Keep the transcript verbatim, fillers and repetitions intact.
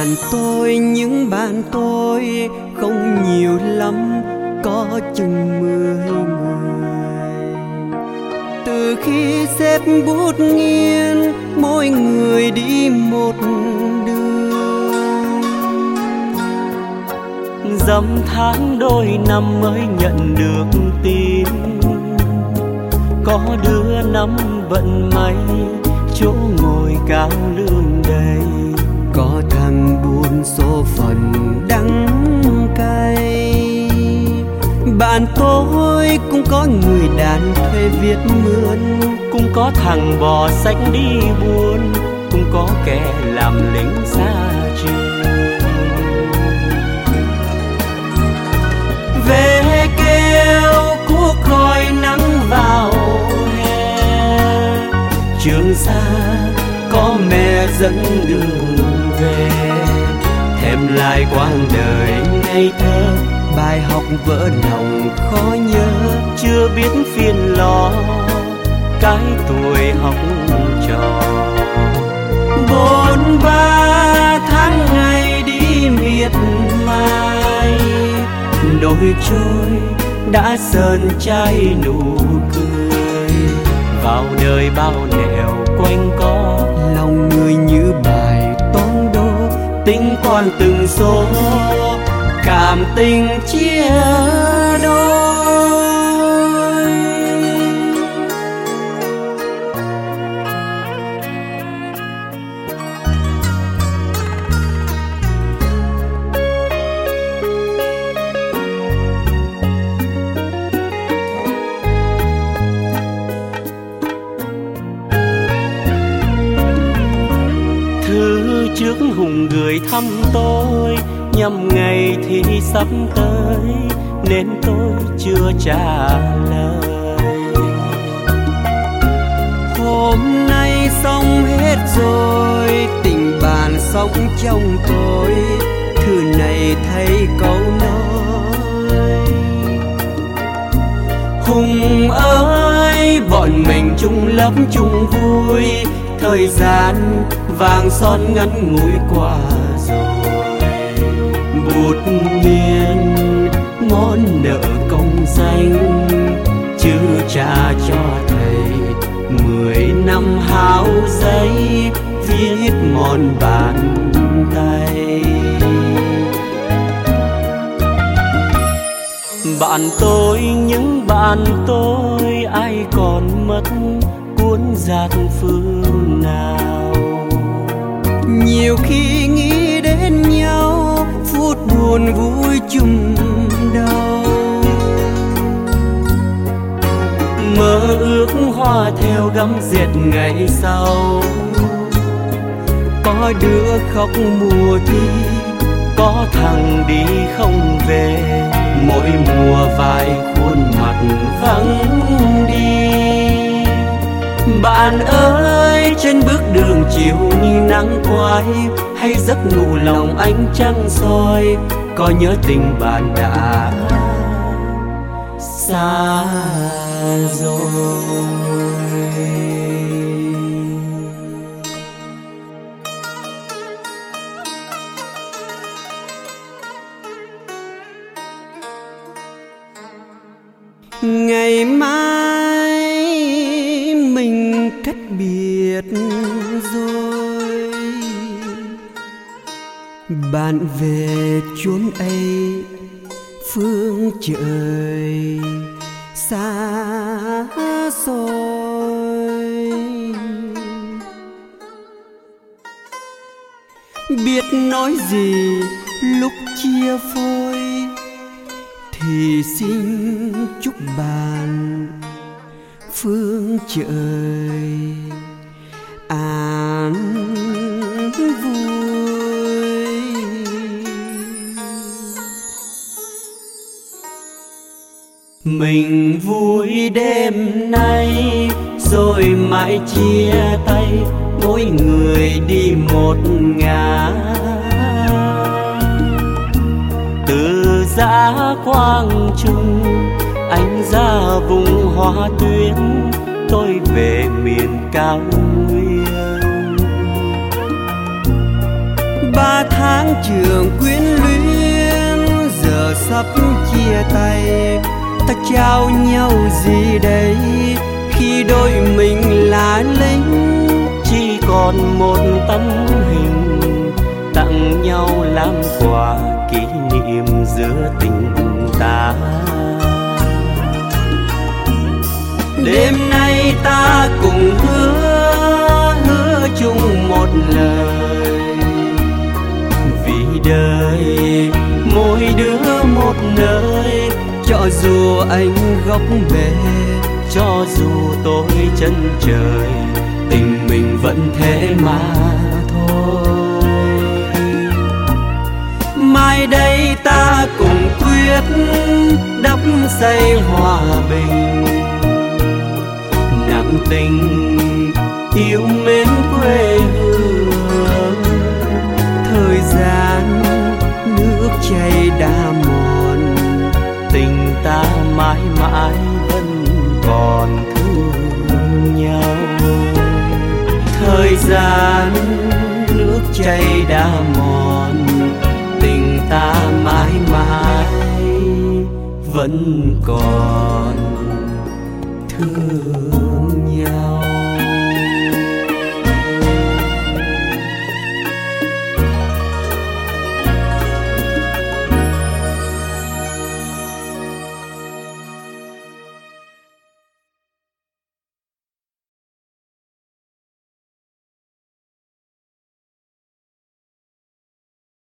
Bạn tôi, những bạn tôi không nhiều lắm, có chừng mười người. Từ khi xếp bút nghiêng, mỗi người đi một đường. Dăm tháng đôi năm mới nhận được tin, có đứa năm vận may, chỗ ngồi cao lương đầy. Có thằng buồn số phận đắng cay. Bạn tôi cũng có người đàn thuê viết mướn, cũng có thằng bò sách đi buôn, cũng có kẻ làm lính xa trường. Về kêu cuốc khói nắng vào hè, Trường xa có mẹ dẫn đường về. thèm lại quãng đời ngây thơ, bài học vỡ lòng khó nhớ. chưa biết phiền lo cái tuổi học trò. Bốn ba tháng ngày đi miệt mài, đôi trôi đã sơn chai nụ cười. Vào đời bao nẻo quanh co, lòng người như bài toán đố, tính toán từng số, cảm tình chia đôi. Thư trước Hùng gửi thăm tôi, nhằm ngày thì sắp tới nên tôi chưa trả lời. Hôm nay xong hết rồi, tình bạn sống trong tôi, thư này thấy câu nói. Hùng ơi, bọn mình chung lớp chung vui, thời gian vàng son ngắn ngủi qua rồi. Bút nghiêng món nợ công danh, chưa trả cho thầy mười năm hao giấy, viết mòn bàn tay. Bạn tôi, những bạn tôi, ai còn mất cuốn giặc phương nào. Nhiều khi nghĩ đến nhau, phút buồn vui chung đau. Mơ ước hoa theo gấm dệt ngày sau, có đứa khóc mùa thi, có thằng đi không về. mỗi mùa vài khuôn mặt vắng đi. Bạn ơi, trên bước đường chiều như nắng quay, hay giấc ngủ lòng ánh trăng soi, có nhớ tình bạn đã xa rồi. Ngày mai mình cách biệt rồi, bạn về chốn ấy phương trời xa xôi. Biết nói gì lúc chia phôi, thì xin chúc bạn phương trời an vui. Mình vui đêm nay rồi mãi chia tay, mỗi người đi một ngả. từ dã quang trung anh ra vùng hoa tuyết, tôi về miền cao nguyên. ba tháng trường quyến luyến giờ sắp chia tay, ta trao nhau gì đây khi đôi mình là lính? Chỉ còn một tấm hình tặng nhau làm quà kỷ niệm giữa tình ta. Đêm nay ta cùng hứa, hứa chung một lời, vì đời mỗi đứa một nơi. Cho dù anh góc bể, cho dù tôi chân trời, tình mình vẫn thế mà thôi. Mai đây ta cùng quyết đắp xây hòa bình, nặng tình yêu mến quê hương. Thời gian nước chảy đã mòn, tình ta mãi mãi vẫn còn thương nhau. Thời gian nước chảy đã mòn, tình ta mãi mãi vẫn còn thương